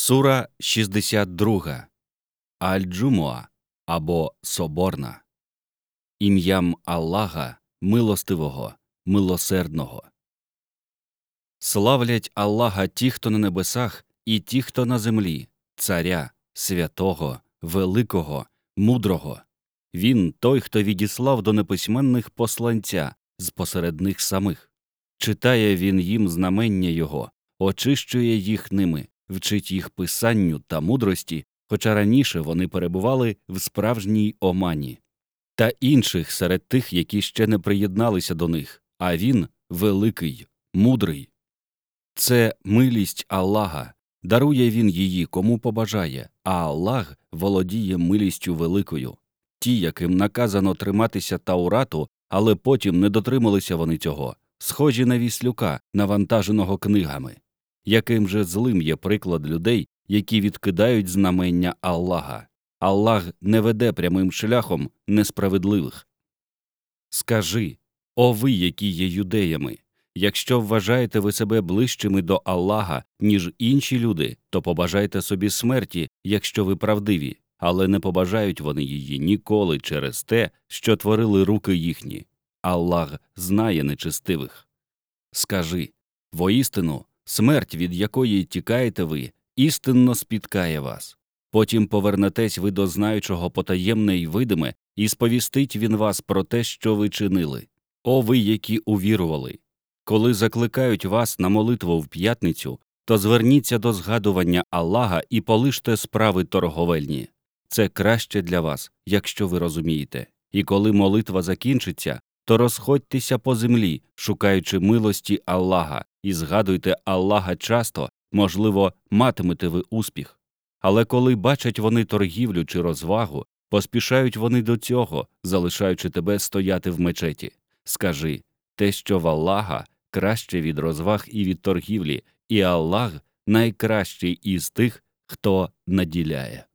Сура 62. Аль-Джумуа або Соборна. Ім'ям Аллаха, милостивого, милосердного. Славлять Аллаха ті, хто на небесах, і ті, хто на землі, царя, святого, великого, мудрого. Він – той, хто відіслав до неписьменних посланця з посеред них самих. Читає він їм знамення його, очищує їх ними, вчить їх писанню та мудрості, хоча раніше вони перебували в справжній омані. Та інших серед тих, які ще не приєдналися до них, а він – великий, мудрий. Це милість Аллаха, дарує він її кому побажає, а Аллах володіє милістю великою. Ті, яким наказано триматися Таурату, але потім не дотрималися вони цього, схожі на віслюка, навантаженого книгами. Яким же злим є приклад людей, які відкидають знамення Аллаха. Аллах не веде прямим шляхом несправедливих. Скажи, о ви, які є юдеями, якщо вважаєте ви себе ближчими до Аллаха, ніж інші люди, то побажайте собі смерті, якщо ви правдиві, але не побажають вони її ніколи через те, що творили руки їхні. Аллах знає нечестивих. Скажи, воістину, смерть, від якої тікаєте ви, істинно спіткає вас. Потім повернетесь ви до знаючого потаємне й видиме, і сповістить він вас про те, що ви чинили. О ви, які увірували! Коли закликають вас на молитву в п'ятницю, то зверніться до згадування Аллаха і полиште справи торговельні. Це краще для вас, якщо ви розумієте. І коли молитва закінчиться, то розходьтеся по землі, шукаючи милості Аллаха, і згадуйте Аллаха часто, можливо, матимете ви успіх. Але коли бачать вони торгівлю чи розвагу, поспішають вони до цього, залишаючи тебе стояти в мечеті. Скажи, те, що в Аллаха, краще від розваг і від торгівлі, і Аллах найкращий із тих, хто наділяє.